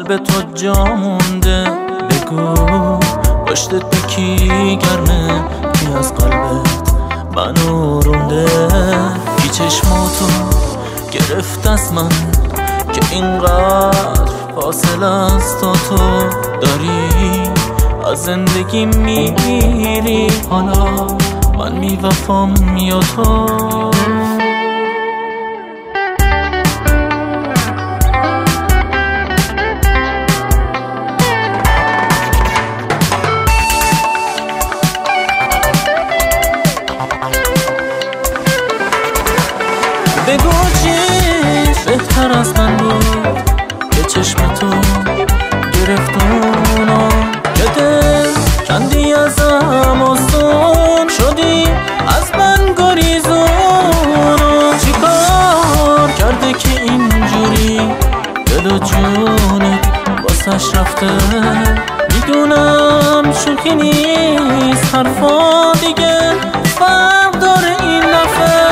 قلب تو جا مونده. بگو پشتت به کی گرمه، کی از قلبت منو رونده. کی چشماتو گرفت از من که اینقدر فاصله از تو داری. از زندگی میگیری حالا من میوفام یا تو. بگو چیز بهتر از من بود که چشم تو گرفت اونو، که دل کندی ازم آسون شدی از من گریزونو. چی کار کرده که اینجوری دل و جونت واسش رفته؟ میدونم شوخی نیست حرفا دیگه فرق داره این دفعه.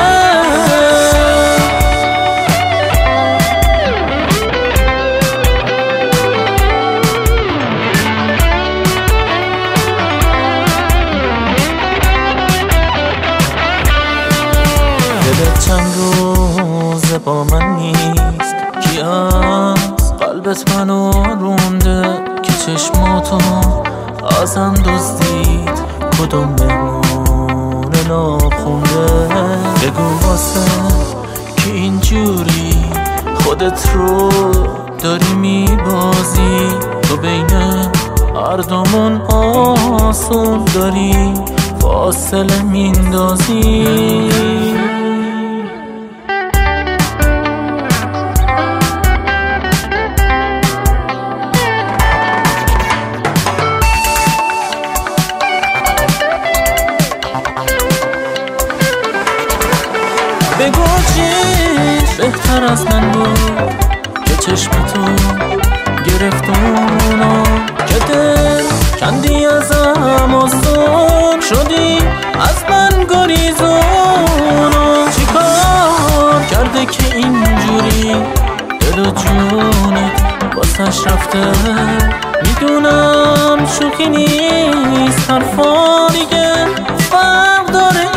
دلت چند روزه با من نیست، کی از قلبت منو رونده؟ که چشماتو ازم دزدید کدوم مهمون ناخونده؟ بگو واسه که اینجوری خودت رو داری میبازی. تو بین هر دومون آسون داری فاصله میندازی. بگو چیز بهتر از من بود که چشم تو گرفت اونو، که دل کندی ازم آسون شدی از من گریزونو. چی کار کرده که اینجوری دل و جونت واسش رفته؟ میدونم شوخی نیست حرفا دیگه فرق داره